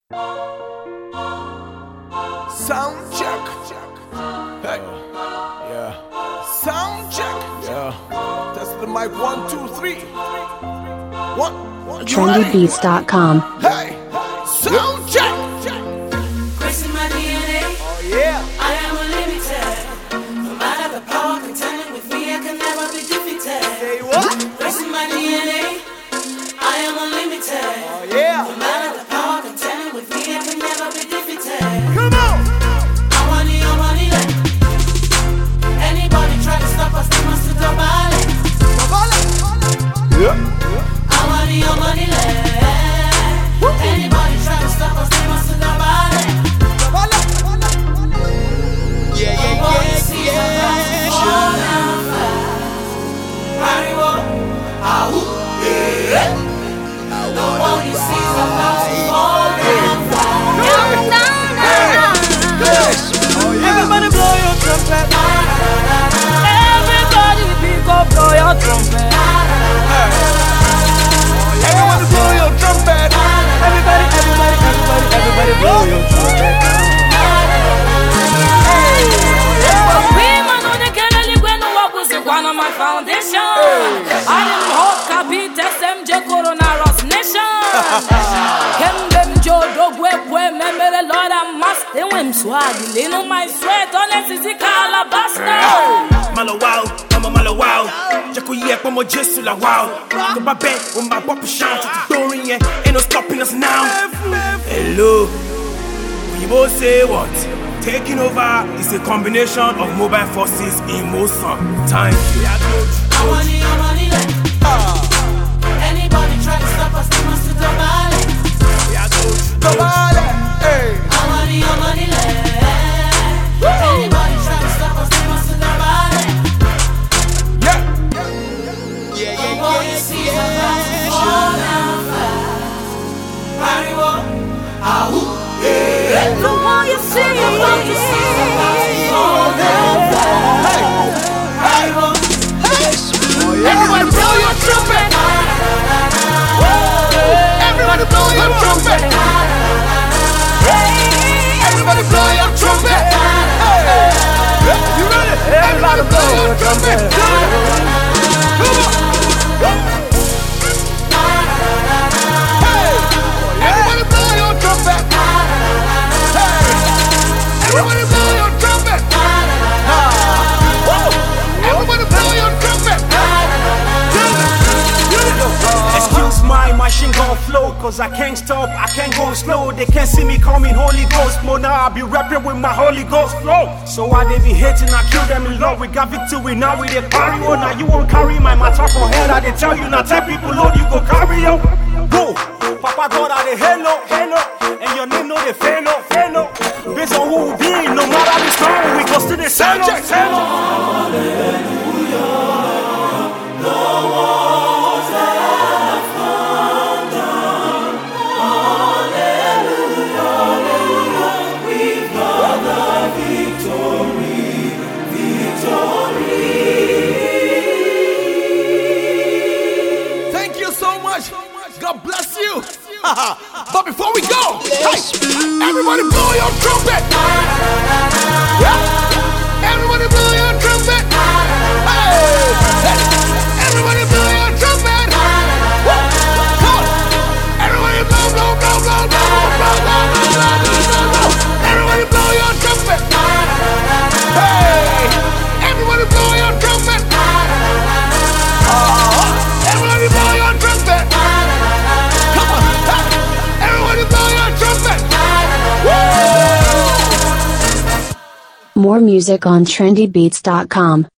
Sound check. Hey. Yeah. Sound check. Yeah. That's the mic 1, 2, 3. What? TrendyBeats.com. Hey. Sound check. Grace in my DNA. Oh yeah. I am unlimited. No matter the power contending with me, I can never be defeated. Say what? Grace in my DNA. I am unlimited. Oh yeah. No matter the power contending with me, I can never be defeated. Come on. I'm on the land. Anybody try to stop us, they must double it. Yeah. I'm on the land. Anybody try to stop us, they must double it. Yeah. Nobody sees about to fall down. Everybody blow your trumpet. Everybody pick up, blow your trumpet. Everybody blow your trumpet. Everybody blow your trumpet. One of my foundation. I am hot copy test MJ Coronavirus Nation. Kembe Jodo Gwebwe Memele Lord I must win swag. Lino my sweat on SC Calabaster. Malawao, mama malawao. Jaco yep, I'm a just la wow. Go my bed with my pop shout to Dorian. Ain't no stopping us now. Hello, we both say what? Taking over is a combination of mobile forces in motion. Time. I'm on the land. Anybody try to stop us, they must double it. Hey. I'm on the land. Anybody try to stop us, they must double it. Yeah. Nobody sees about to fall down fast. Mariwo, The one you see. nobody sees about to fall down fast. Mariwo, Everybody blow your trumpet. Everybody blow your trumpet. Everybody blow your trumpet. You ready? Everybody blow your trumpet. Everybody blow your trumpet. Everybody blow your trumpet. Everybody blow your trumpet. Excuse my machine gun flow, cause I can't stop, I can't go slow. They can't see me coming Holy Ghost mode. Now I be rapping with my Holy Ghost flow. So why they be hating, I kill them in love. We got victory, now we dey carry on. Now you won't carry my matter for head. I dey tell you, now tell people, Lord, you go carry on. Go, Papa God, I dey hello. And your name no dey fail. Based on who we be, no matter the storm, we go still the same. Thank you so much. God bless you. But before we go, hey, everybody blow your trumpet. Yeah. Everybody blow your trumpet. Hey. Everybody blow your trumpet. Woo. Come on. Everybody blow. Everybody blow your trumpet. Hey. Everybody blow your trumpet. Everybody blow your trumpet. Come on. Hey. Everybody blow your trumpet. Woo. More music on TrendyBeats.com.